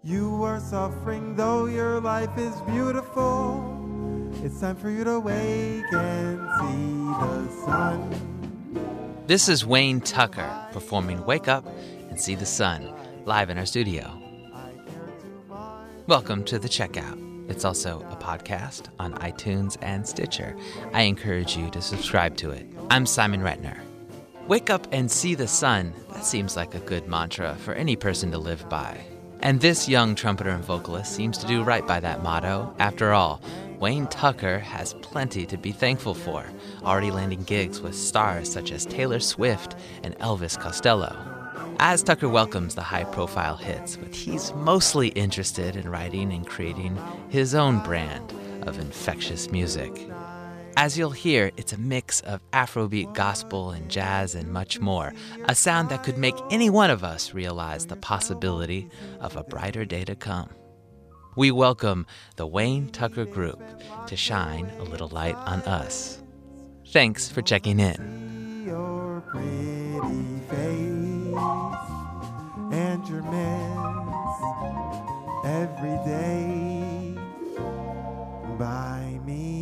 You are suffering though your life is beautiful. It's time for you to wake and see the sun. This is Wayne Tucker performing Wake Up and See the Sun live in our studio. Welcome to The Checkout. It's also a podcast on iTunes and Stitcher. I encourage you to subscribe to it. I'm Simon Retner. Wake up and see the sun. That seems like a good mantra for any person to live by. And this young trumpeter and vocalist seems to do right by that motto. After all, Wayne Tucker has plenty to be thankful for, already landing gigs with stars such as Taylor Swift and Elvis Costello. As Tucker welcomes the high-profile hits, but he's mostly interested in writing and creating his own brand of infectious music. As you'll hear, it's a mix of Afrobeat, gospel, and jazz, and much more. A sound that could make any one of us realize the possibility of a brighter day to come. We welcome the Wayne Tucker Group to shine a little light on us. Thanks for checking in. Your pretty face and your mess every day by me.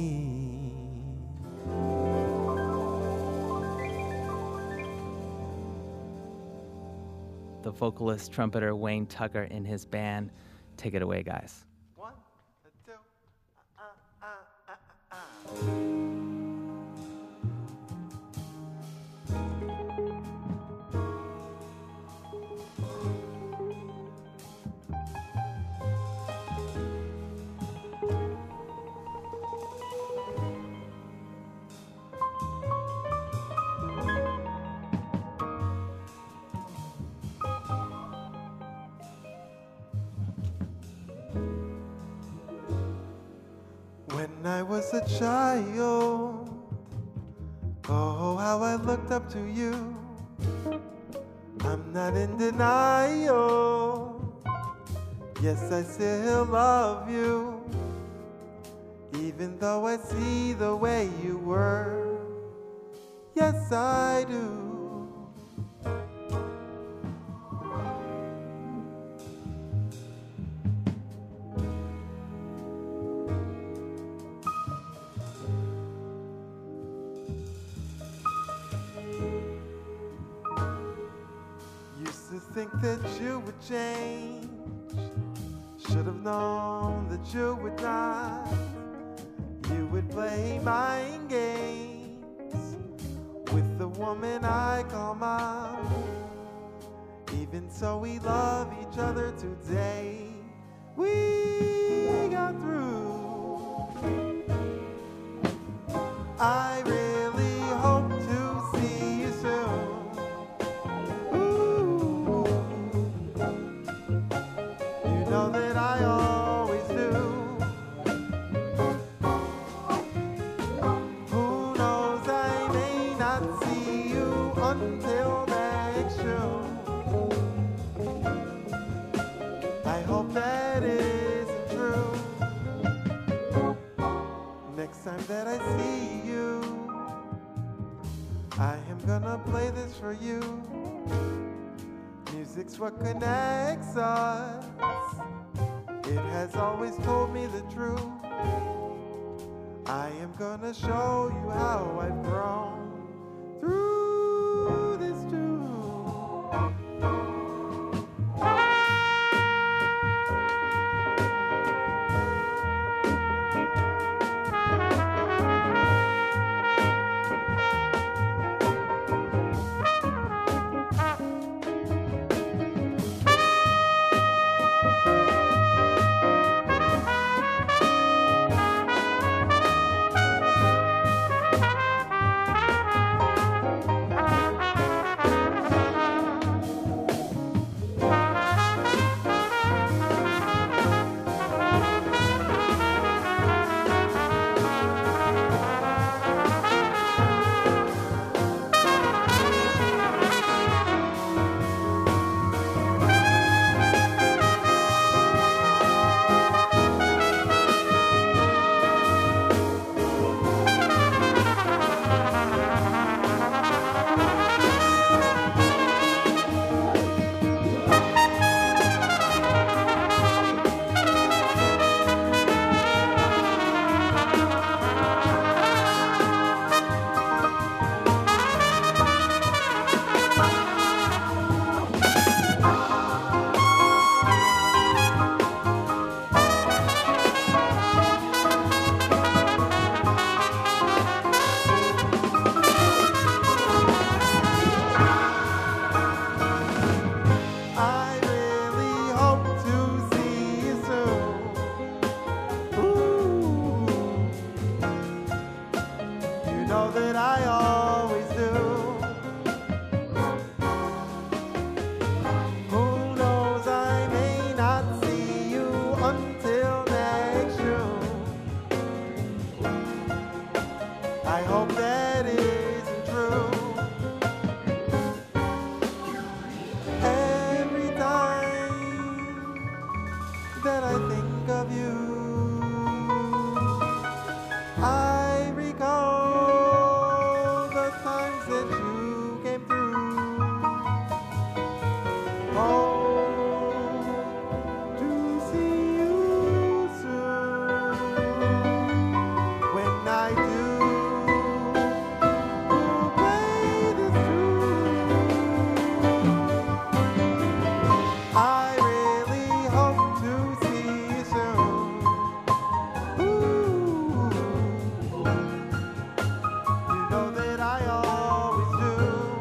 The vocalist, trumpeter Wayne Tucker and his band. Take it away, guys. 1, 2, When I was a child, oh, how I looked up to you. I'm not in denial. Yes, I still love you, even though I see the way you were. Yes, I do. Think that you would change. Should have known that you would not. You would play mind games with the woman I call mom. Even so, we love each other today. We got through. I really hope to see you soon. Know that I always do. Who knows, I may not see you until next June. I hope that isn't true. Next time that I see you, I am gonna play this for you. Music's what connects us. It has always told me the truth. I am gonna show you how I've grown through this too. that I think of you, I recall the times that you came through. Hope to see you soon. When I do, we'll play this tune. I really hope to see you soon. Ooh, you know that I always do.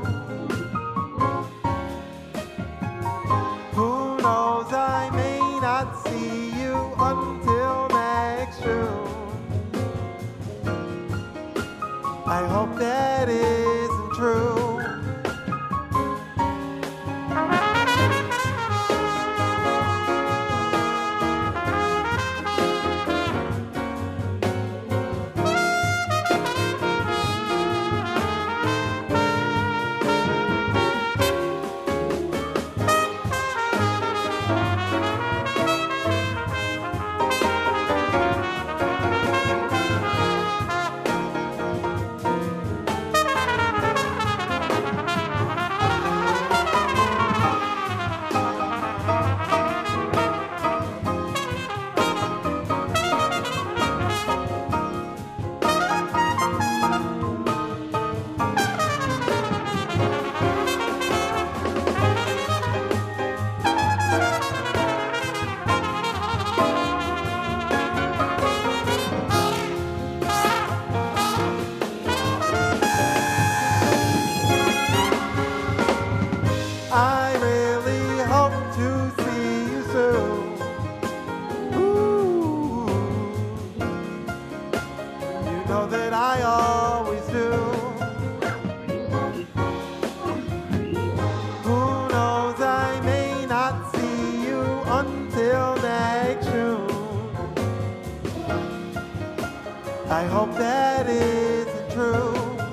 Who knows, I may not see you until next June. I hope that isn't true. I really hope to see you soon. Ooh, you know that I always do. Who knows, I may not see you until next June. I hope that isn't true.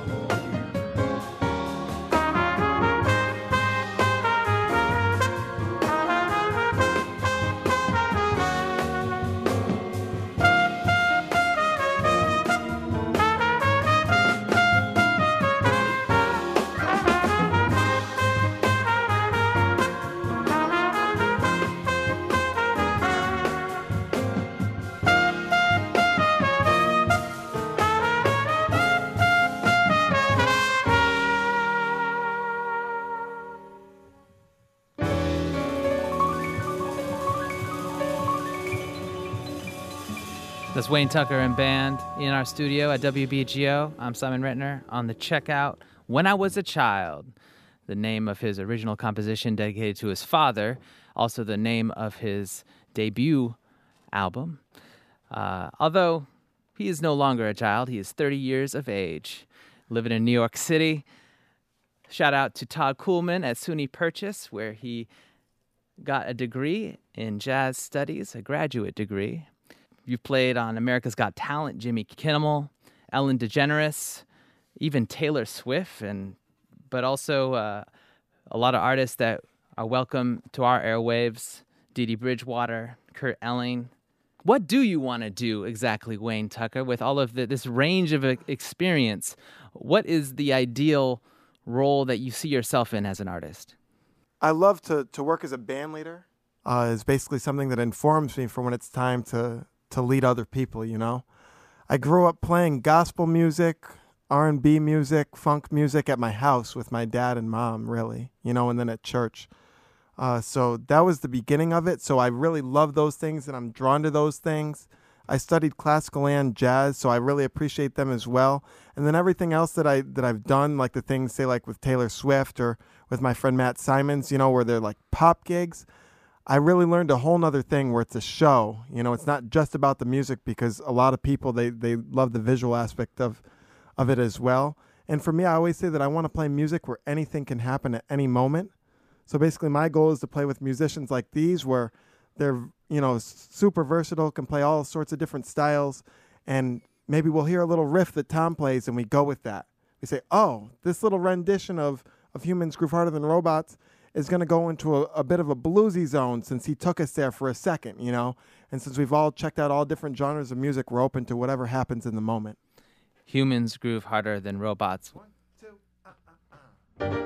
That's Wayne Tucker and band in our studio at WBGO. I'm Simon Rettner on the checkout. When I Was a Child, the name of his original composition dedicated to his father, also the name of his debut album. Although he is no longer a child, he is 30 years of age, living in New York City. Shout out to Todd Kuhlman at SUNY Purchase, where he got a degree in jazz studies, a graduate degree. You've played on America's Got Talent, Jimmy Kimmel, Ellen DeGeneres, even Taylor Swift, but also a lot of artists that are welcome to our airwaves, Dee Dee Bridgewater, Kurt Elling. What do you want to do exactly, Wayne Tucker, with all of this range of experience? What is the ideal role that you see yourself in as an artist? I love to work as a band leader. It's basically something that informs me for when it's time to lead other people, you know. I grew up playing gospel music, R&B music, funk music at my house with my dad and mom, really, you know, and then at church. So that was the beginning of it. So I really love those things and I'm drawn to those things. I studied classical and jazz, so I really appreciate them as well. And then everything else that I've done, like the things, say, like with Taylor Swift or with my friend Matt Simons, you know, where they're like pop gigs, I really learned a whole nother thing where it's a show. You know, it's not just about the music, because a lot of people, they love the visual aspect of it as well. And for me, I always say that I want to play music where anything can happen at any moment. So basically my goal is to play with musicians like these where they're, you know, super versatile, can play all sorts of different styles. And maybe we'll hear a little riff that Tom plays and we go with that. We say, oh, this little rendition of Humans Groove Harder Than Robots is going to go into a bit of a bluesy zone since he took us there for a second, you know? And since we've all checked out all different genres of music, we're open to whatever happens in the moment. Humans groove harder than robots. 1, 2,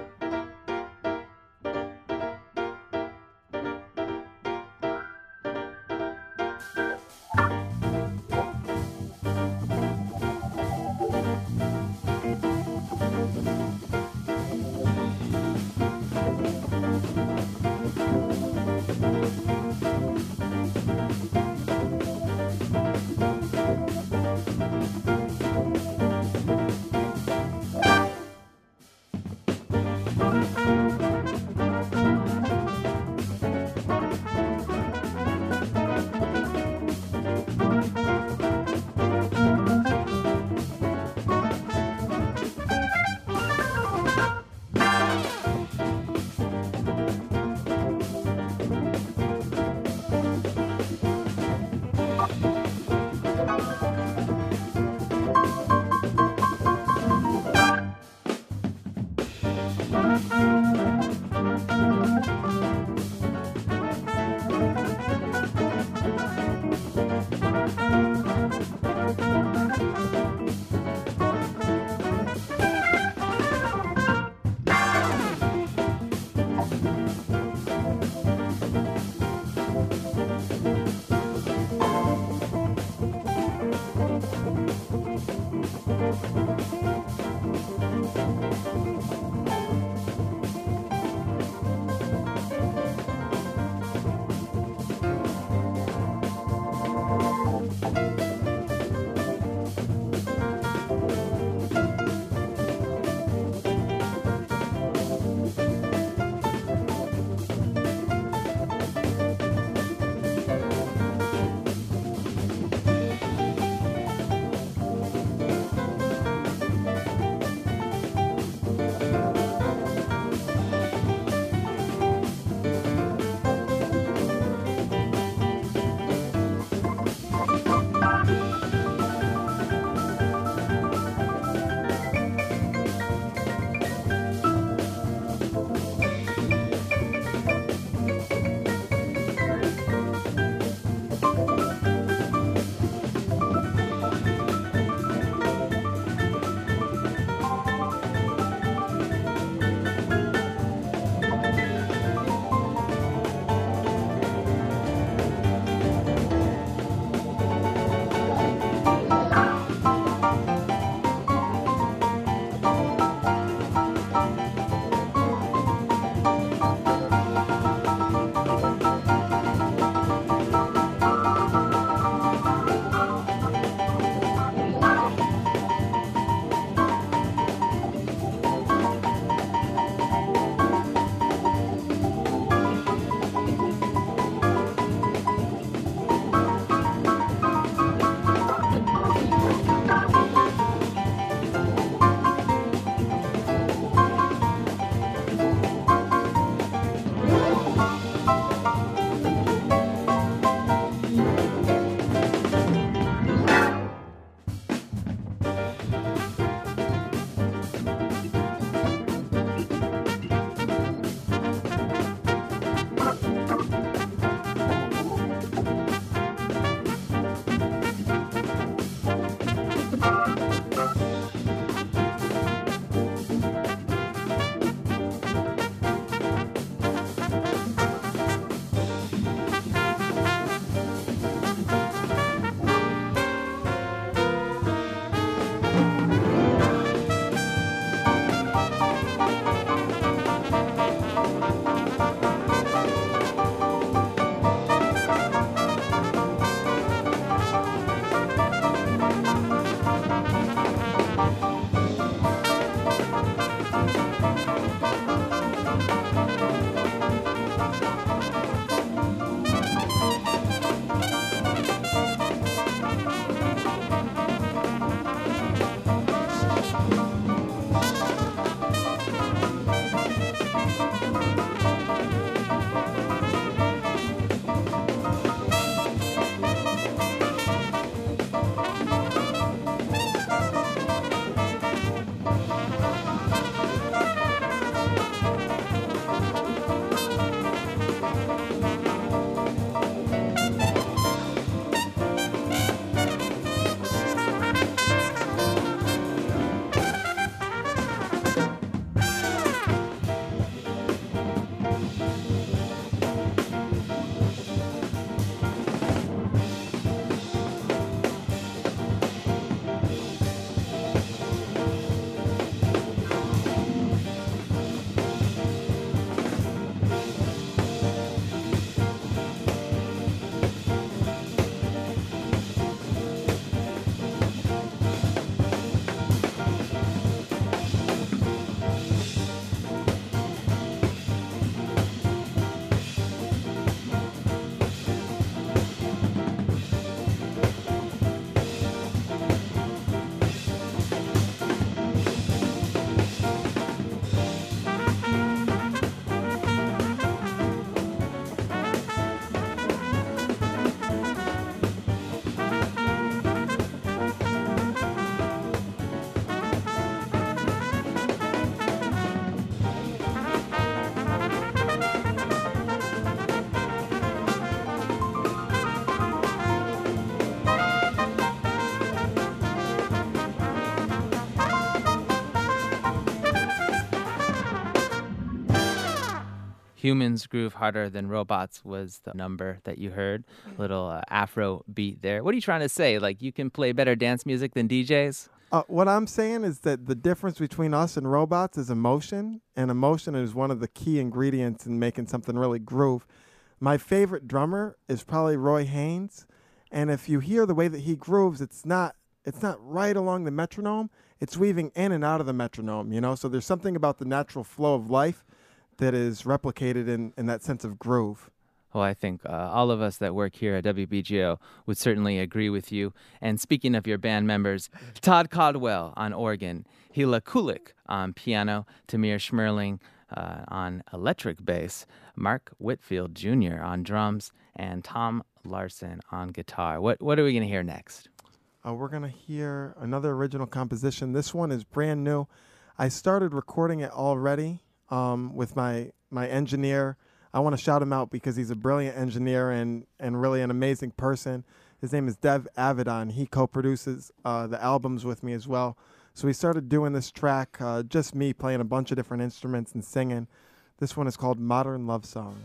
Humans Groove Harder Than Robots was the number that you heard. Little Afro beat there. What are you trying to say? Like, you can play better dance music than DJs? What I'm saying is that the difference between us and robots is emotion, and emotion is one of the key ingredients in making something really groove. My favorite drummer is probably Roy Haynes, and if you hear the way that he grooves, it's not right along the metronome. It's weaving in and out of the metronome, you know? So there's something about the natural flow of life that is replicated in that sense of groove. Well, I think all of us that work here at WBGO would certainly agree with you. And speaking of your band members, Todd Caldwell on organ, Hila Kulik on piano, Tamir Schmerling on electric bass, Mark Whitfield Jr. on drums, and Tom Larson on guitar. What are we going to hear next? We're going to hear another original composition. This one is brand new. I started recording it already with my engineer. I want to shout him out because he's a brilliant engineer and really an amazing person. His name is Dev Avedon. He co-produces the albums with me as well. So we started doing this track, just me playing a bunch of different instruments and singing. This one is called Modern Love Song.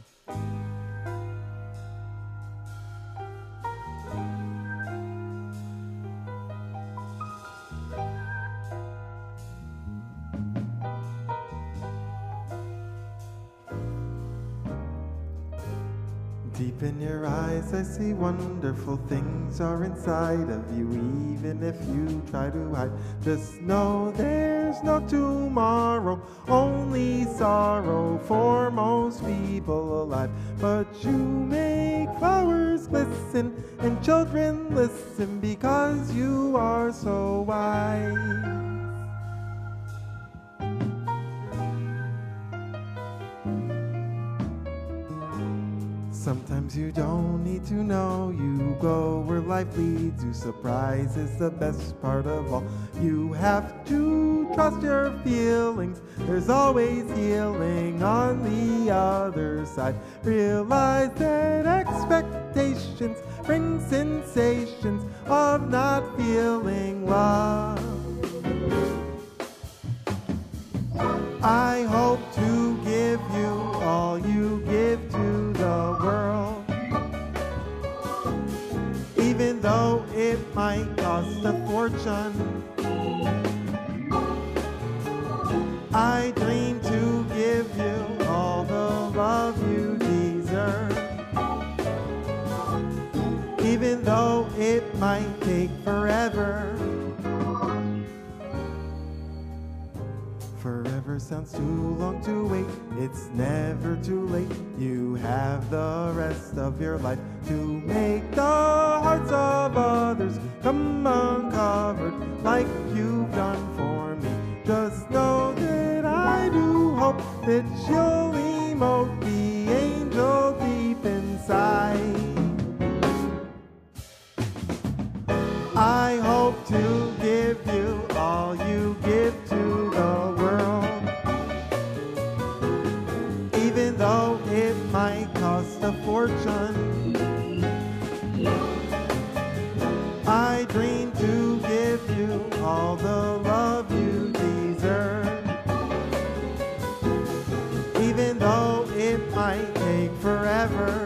Deep in your eyes I see wonderful things are inside of you, even if you try to hide. Just know there's no tomorrow, only sorrow for most people alive. But you make flowers glisten and children listen because you are so wise. Sometimes you don't need to know, you go where life leads you. Surprise is the best part of all. You have to trust your feelings, there's always healing on the other side. Realize that expectations bring sensations of not feeling love. I hope to give you all you give to the world, even though it might cost a fortune. I dream to give you all the love you deserve, even though it might take forever. Forever sounds too long to wait, it's never too late. You have the rest of your life to make the hearts of others come uncovered like you've done for me. Just know that I do hope that you'll emote the angel deep inside. I hope to give you all you give to the world, even though it might cost a fortune. I dream to give you all the love you deserve, even though it might take forever.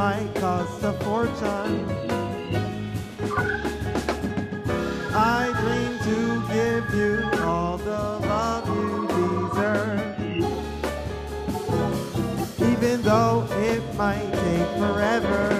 might cost a fortune. I dream to give you all the love you deserve, even though it might take forever.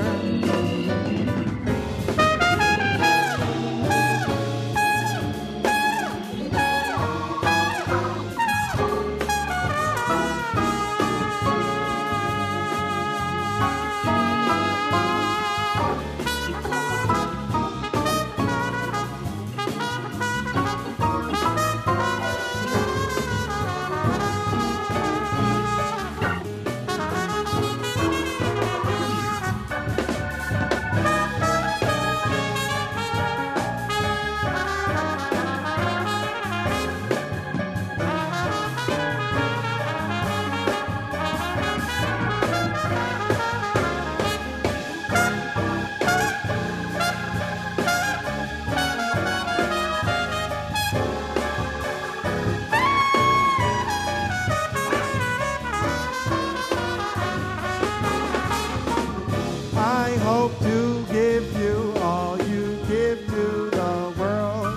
I hope to give you all you give to the world,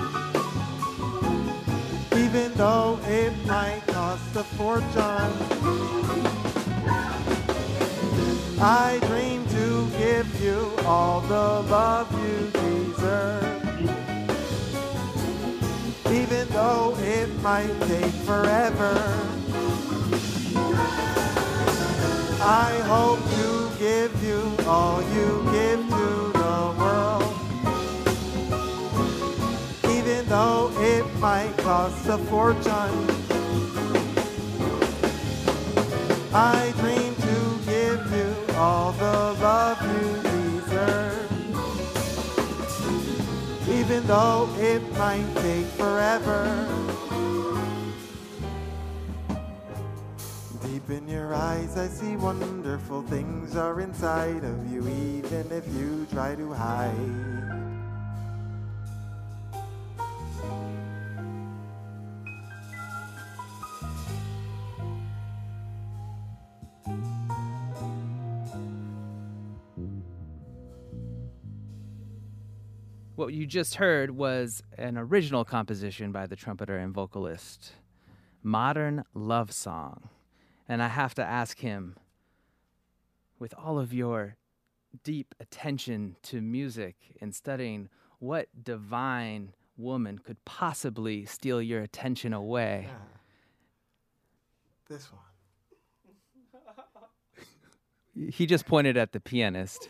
even though it might cost a fortune. I dream to give you all the love you deserve, even though it might take forever. I hope to give you all you give to the world, even though it might cost a fortune. I dream to give you all the love you deserve, even though it might take forever. Deep in your eyes I see wonderful things are inside of you, even if you try to hide. What you just heard was an original composition by the trumpeter and vocalist, Modern Love Song. And I have to ask him, with all of your deep attention to music and studying, what divine woman could possibly steal your attention away? This one. He just pointed at the pianist.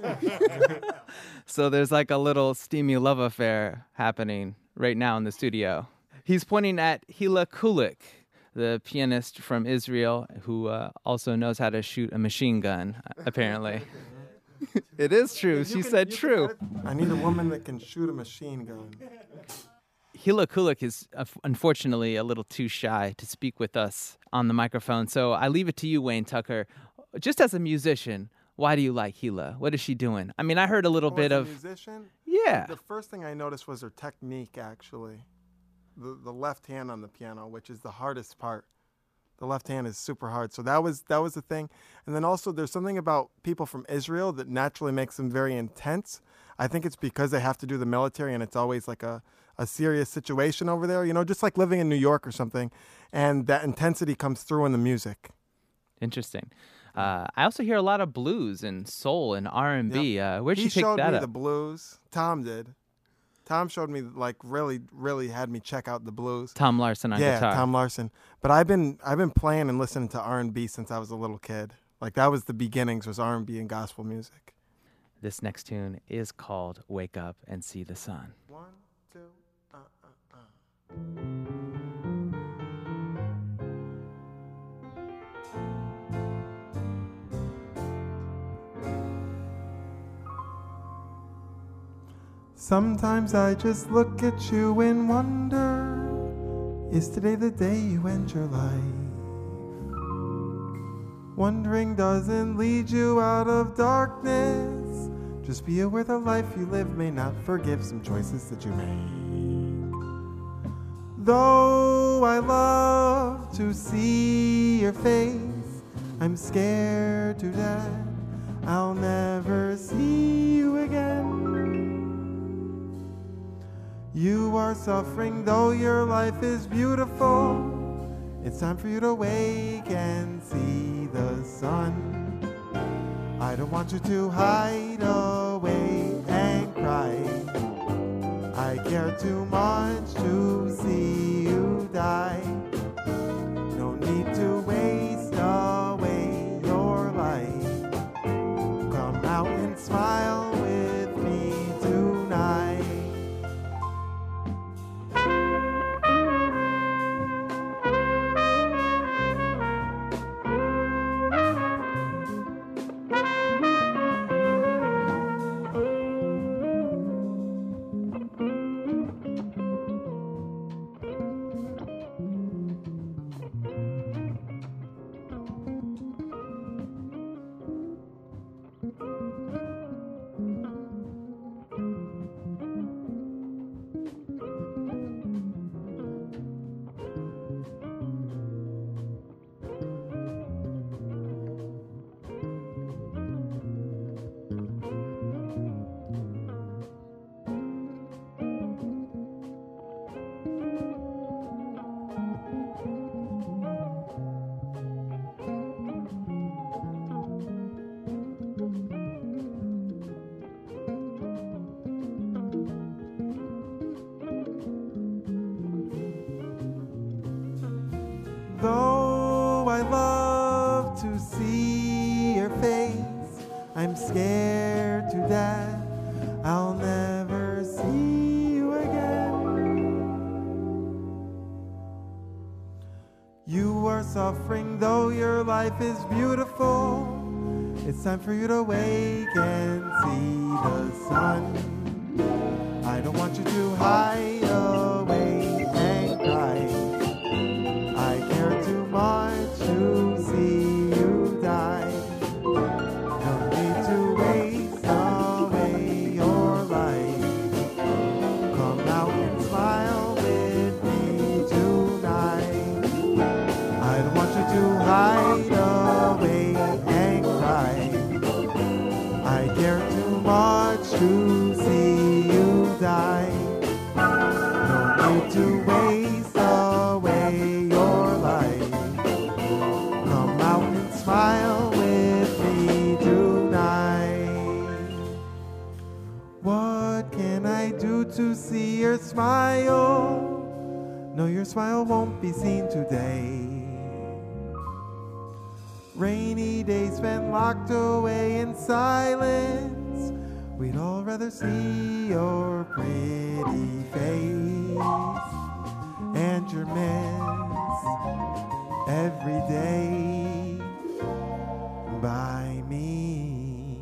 So there's like a little steamy love affair happening right now in the studio. He's pointing at Hila Kulik, the pianist from Israel who also knows how to shoot a machine gun, apparently. It is true. She said true. I need a woman that can shoot a machine gun. Hila Kulik is unfortunately a little too shy to speak with us on the microphone, so I leave it to you, Wayne Tucker. Just as a musician, why do you like Hila? What is she doing? I mean, I heard a little bit of... As a musician? Yeah. The first thing I noticed was her technique, actually. The left hand on the piano, which is the hardest part. The left hand is super hard. So that was the thing. And then also there's something about people from Israel that naturally makes them very intense. I think it's because they have to do the military and it's always like a serious situation over there, you know, just like living in New York or something. And that intensity comes through in the music. Interesting. I also hear a lot of blues and soul and R&B. Yep. Where'd you pick that up? He showed me the blues. Tom did. Tom showed me, like, really had me check out the blues. Tom Larson on guitar. Yeah, Tom Larson. But I've been playing and listening to R&B since I was a little kid. Like, that was the beginnings, was R&B and gospel music. This next tune is called Wake Up and See the Sun. 1, 2, Sometimes I just look at you and wonder, is today the day you end your life? Wondering doesn't lead you out of darkness. Just be aware the life you live may not forgive some choices that you make. Though I love to see your face, I'm scared to death I'll never see you again. You are suffering though your life is beautiful. It's time for you to wake and see the sun. I don't want you to hide away and cry. I care too much to see you die. No need to waste away your life. Come out and smile with me tonight. Though I love to see your face, I'm scared to death I'll never see you again. You are suffering though your life is beautiful. It's time for you to wake and see the sun. I don't want you to hide away and cry. I care too much to see you die. No need to waste away your life. Come out and smile with me tonight. I don't want you to hide away and cry. I care too much to see you die. No need to waste away your life. Come out and smile with me tonight. What can I do to see your smile? No, your smile won't be seen today. Rainy days spent locked away in silence. We'd all rather see your pretty face and your miss every day by me.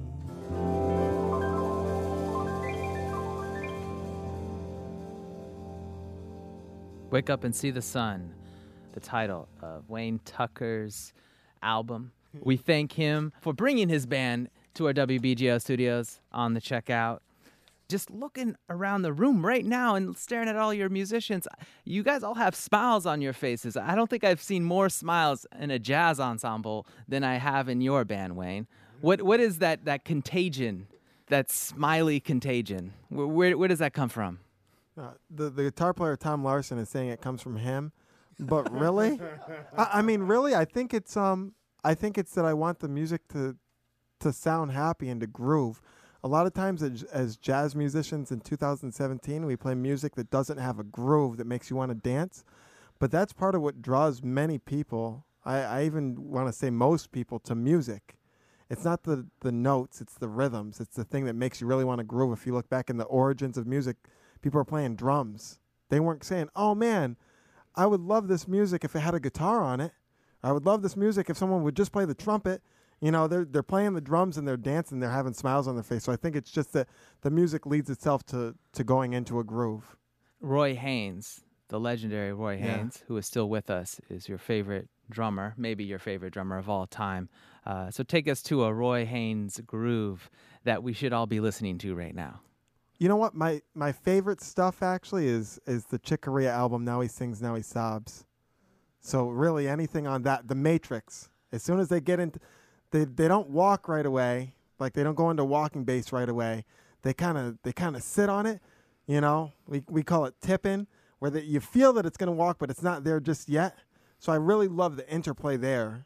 Wake Up and See the Sun, the title of Wayne Tucker's album. We thank him for bringing his band to our WBGO studios on the checkout. Just looking around the room right now and staring at all your musicians, you guys all have smiles on your faces. I don't think I've seen more smiles in a jazz ensemble than I have in your band, Wayne. What is that contagion, that smiley contagion? Where does that come from? The guitar player Tom Larson is saying it comes from him, but really, I mean, really, I think it's that I want the music to sound happy and to groove. A lot of times as jazz musicians in 2017, we play music that doesn't have a groove that makes you want to dance. But that's part of what draws many people, I even want to say most people, to music. It's not the notes, it's the rhythms. It's the thing that makes you really want to groove. If you look back in the origins of music, people are playing drums. They weren't saying, oh man, I would love this music if it had a guitar on it. I would love this music if someone would just play the trumpet. You know, they're playing the drums and they're dancing, they're having smiles on their face. So I think it's just that the music leads itself to going into a groove. Roy Haynes, the legendary Roy Haynes, who is still with us, is your favorite drummer, maybe your favorite drummer of all time. So take us to a Roy Haynes groove that we should all be listening to right now. You know what? My favorite stuff actually is the Chick Corea album, Now He Sings, Now He Sobs. So really anything on that, The Matrix, as soon as they get into they don't walk right away. Like they don't go into walking base right away. They kind of sit on it. You know, we call it tipping, where you feel that it's going to walk, but it's not there just yet. So I really love the interplay there.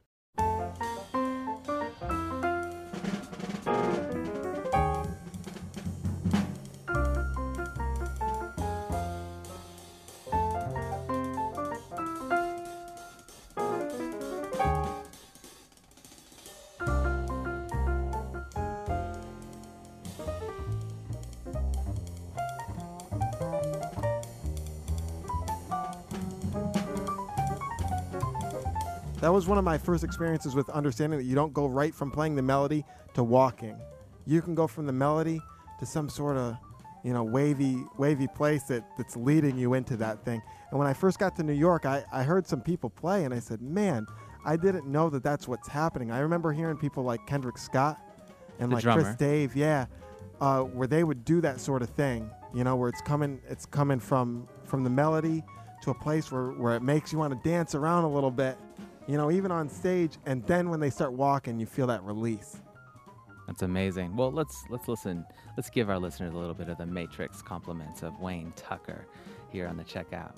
That was one of my first experiences with understanding that you don't go right from playing the melody to walking. You can go from the melody to some sort of, wavy place that's leading you into that thing. And when I first got to New York, I heard some people play, and I said, man, I didn't know that that's what's happening. I remember hearing people like Kendrick Scott and the like drummer. Chris Dave, where they would do that sort of thing, where it's coming from the melody to a place where it makes you want to dance around a little bit. Even on stage, and then when they start walking, you feel that release. That's amazing. Well, let's listen. Let's give our listeners a little bit of the Matrix compliments of Wayne Tucker here on the Checkout.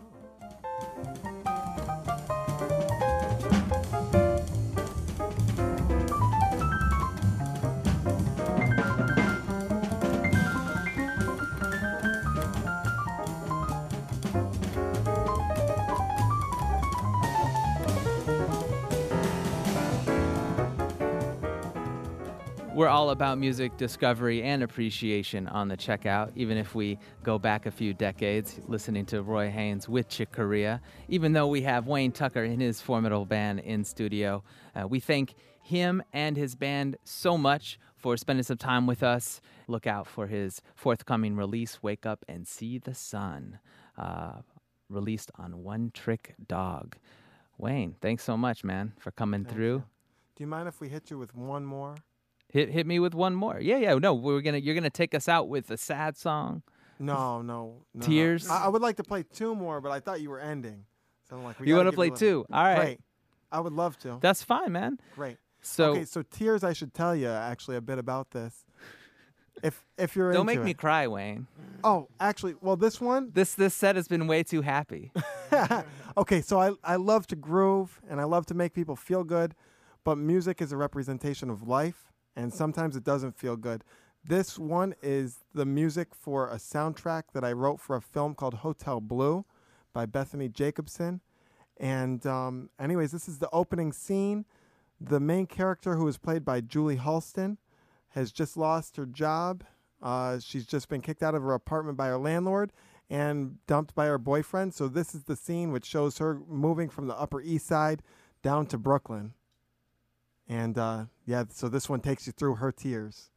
We're all about music discovery and appreciation on the Checkout, even if we go back a few decades listening to Roy Haynes with Chick Corea. Even though we have Wayne Tucker and his formidable band in studio, we thank him and his band so much for spending some time with us. Look out for his forthcoming release, Wake Up and See the Sun, released on One Trick Dog. Wayne, thanks so much, man, for coming through. Do you mind if we hit you with one more? Hit me with one more. Yeah. No, you're gonna take us out with a sad song. No. Tears. I would like to play two more, but I thought you were ending. So I'm like, You want to play two? All right. Great. I would love to. That's fine, man. Great. So Tears. I should tell you actually a bit about this. If you're don't into make it. me cry, Wayne. Oh, actually, well, this one. This set has been way too happy. Okay, so I love to groove and I love to make people feel good, but music is a representation of life. And sometimes it doesn't feel good. This one is the music for a soundtrack that I wrote for a film called Hotel Blue by Bethany Jacobson. And anyways, this is the opening scene. The main character, who is played by Julie Halston, has just lost her job. She's just been kicked out of her apartment by her landlord and dumped by her boyfriend. So this is the scene which shows her moving from the Upper East Side down to Brooklyn. And so this one takes you through her tears.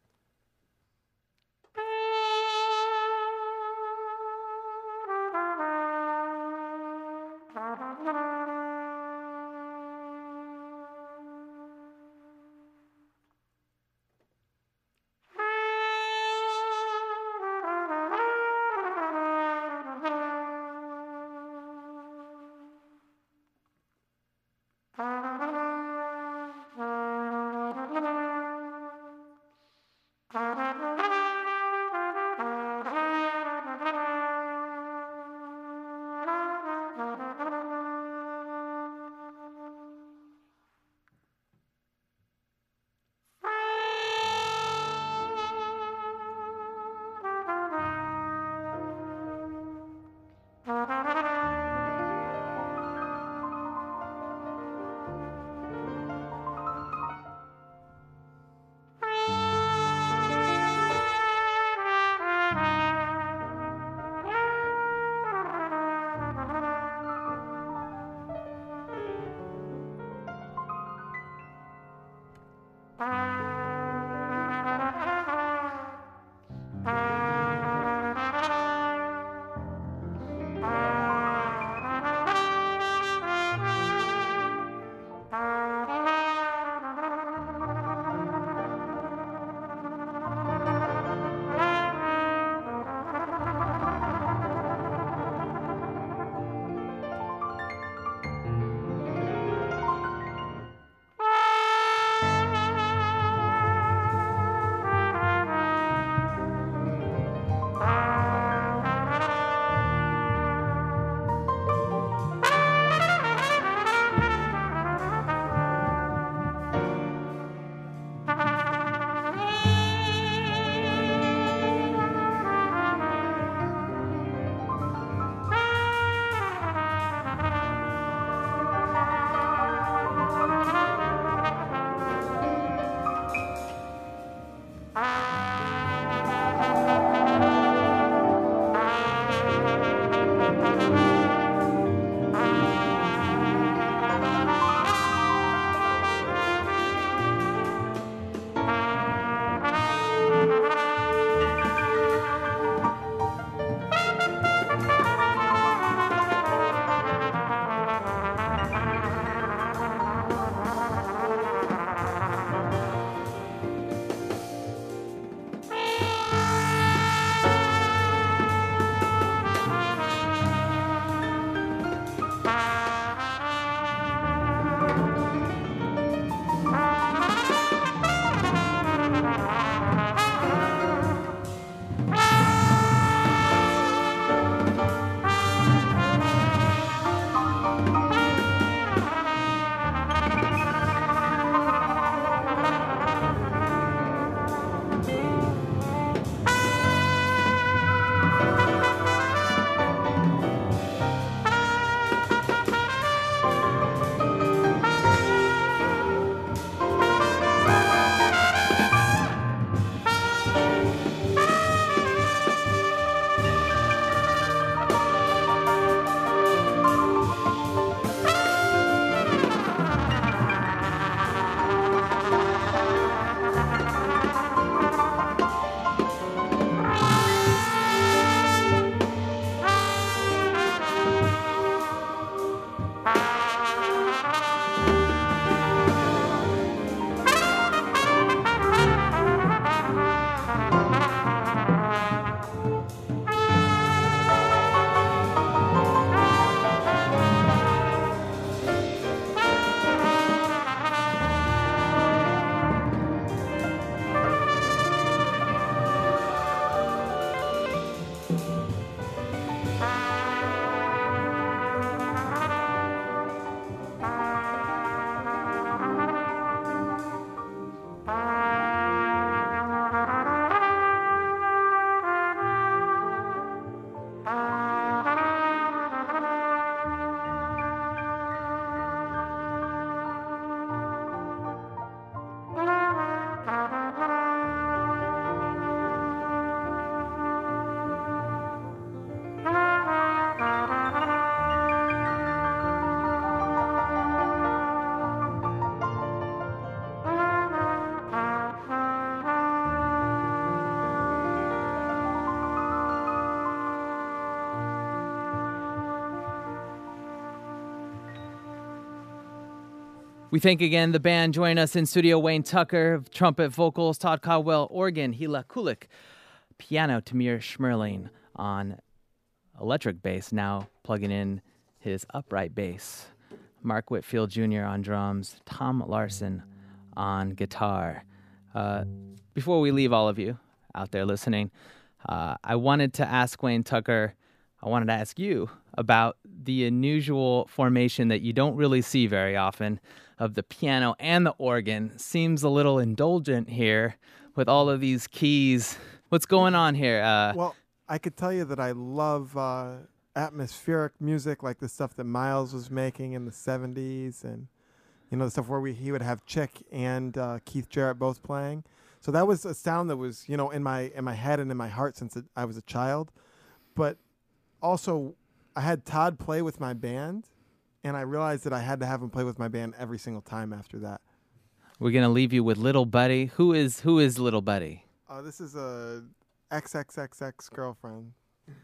We thank again the band joining us in studio, Wayne Tucker, trumpet, vocals, Todd Caldwell, organ, Hila Kulik, piano, Tamir Schmerling on electric bass, now plugging in his upright bass, Mark Whitfield Jr. on drums, Tom Larson on guitar. Before we leave all of you out there listening, I wanted to ask Wayne Tucker, I wanted to ask you about the unusual formation that you don't really see very often of the piano and the organ. Seems a little indulgent here with all of these keys. What's going on here? Well, I could tell you that I love atmospheric music, like the stuff that Miles was making in the 70s, and the stuff where he would have Chick and Keith Jarrett both playing. So that was a sound that was, in my head and in my heart since I was a child. But also, I had Todd play with my band, and I realized that I had to have him play with my band every single time after that. We're gonna leave you with Little Buddy. Who is Little Buddy? This is a XXXX girlfriend.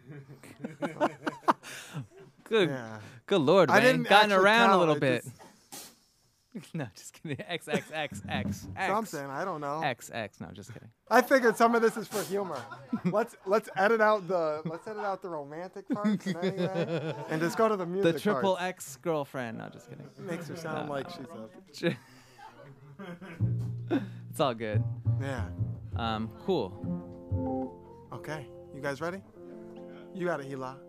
Good Lord, man. Gotten around a little bit. No, just kidding. XXXX. Something, I don't know. XX. No, just kidding. I figured some of this is for humor. Let's edit out the romantic parts and just go to the music. The triple parts. X girlfriend. No, just kidding. Makes her sound like she's It's all good. Yeah. Cool. Okay. You guys ready? You got it, Hila.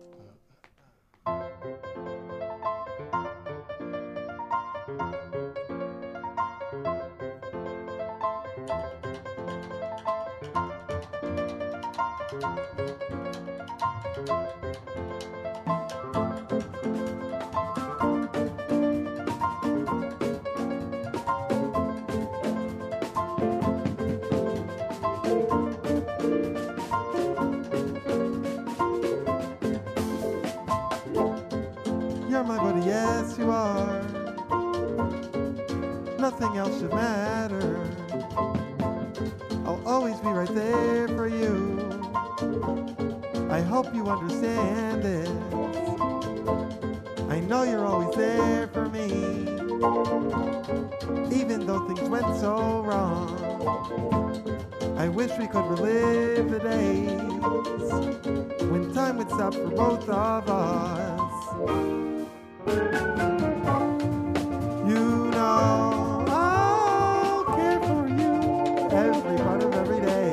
You're my buddy, yes you are. Nothing else should matter. I'll always be right there for you. I hope you understand this. I know you're always there for me. Even though things went so wrong, I wish we could relive the days when time would stop for both of us. You know I'll care for you every part of every day.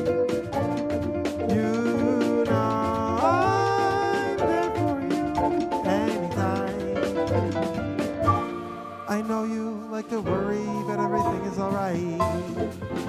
You know I'm there for you anytime. I know you like to worry, but everything is alright.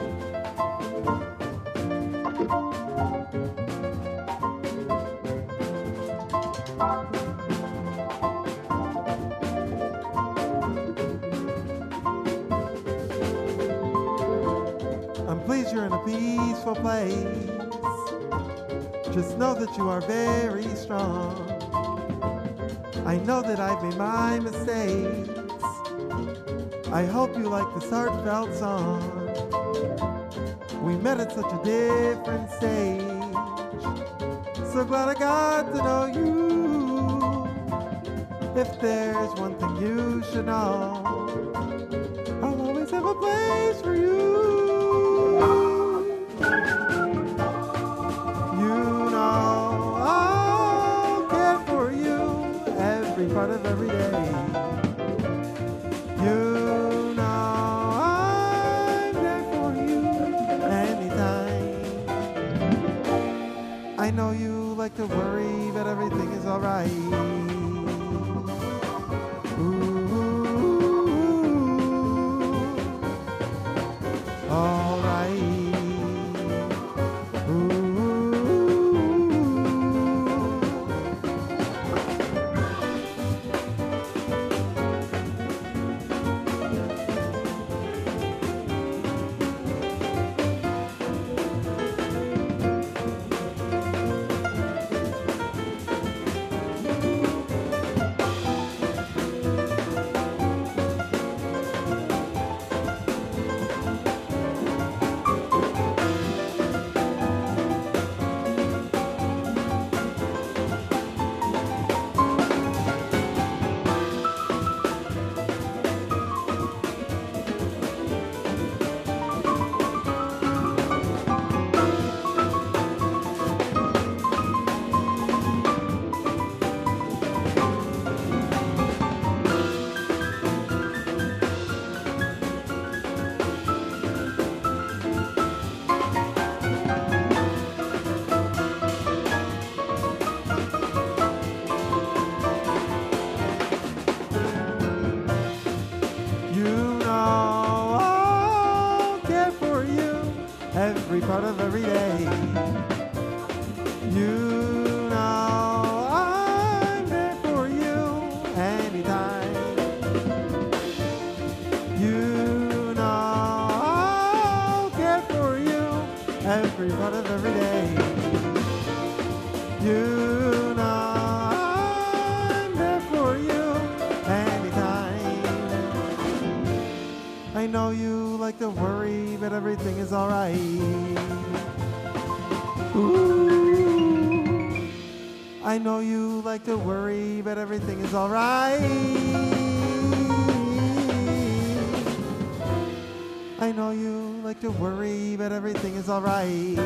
I'm pleased you're in a peaceful place. Just know that you are very strong. I know that I've made my mistakes. I hope you like this heartfelt song. We met at such a different stage. So glad I got to know you. If there's one thing you should know, I'll always have a place for you. You know I'll care for you every part of every day. You know I'm there for you anytime. I know you like to worry, but everything is alright. Ooh. every part of every day. You know I'm there for you anytime. You know I'll care for you every part of every day. You know I'm there for you anytime. I know you like to worry, but everything is alright. Ooh. I know you like to worry, but everything is alright. I know you like to worry, but everything is alright.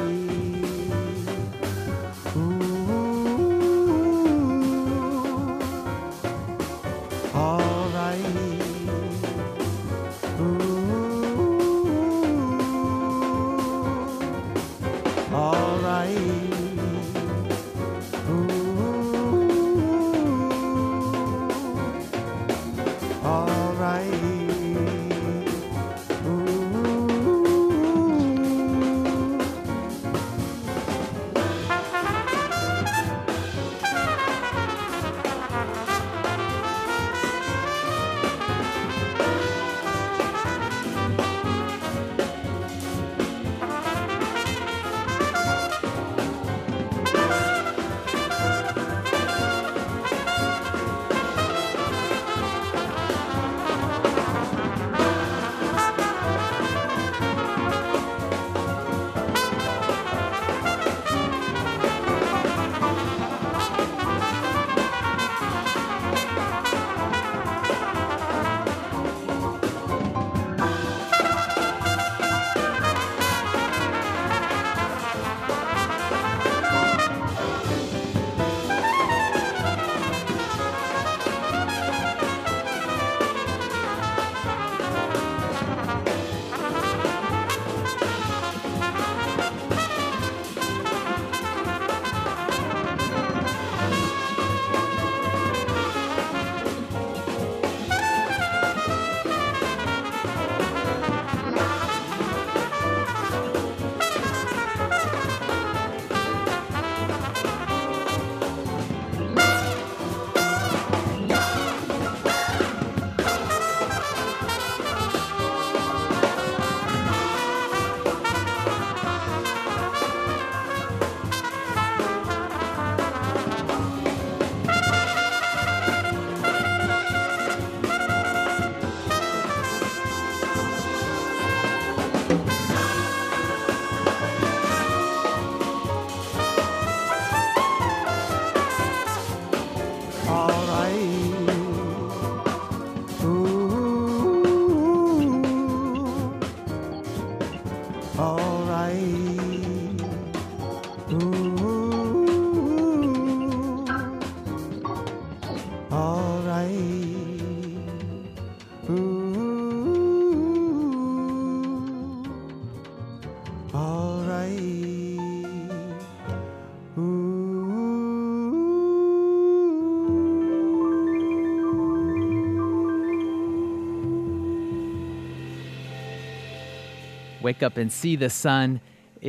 Wake Up and See the Sun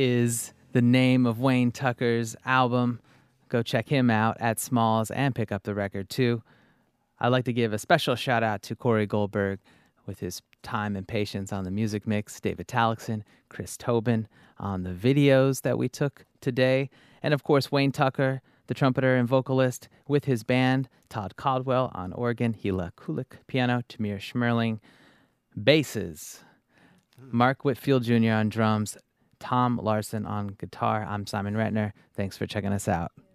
is the name of Wayne Tucker's album. Go check him out at Smalls and pick up the record too. I'd like to give a special shout out to Corey Goldberg with his time and patience on the music mix, David Talixon, Chris Tobin on the videos that we took today, and of course Wayne Tucker, the trumpeter and vocalist, with his band, Todd Caldwell on organ, Hila Kulik piano, Tamir Schmerling basses, Mark Whitfield Jr. on drums, Tom Larson on guitar. I'm Simon Retner. Thanks for checking us out.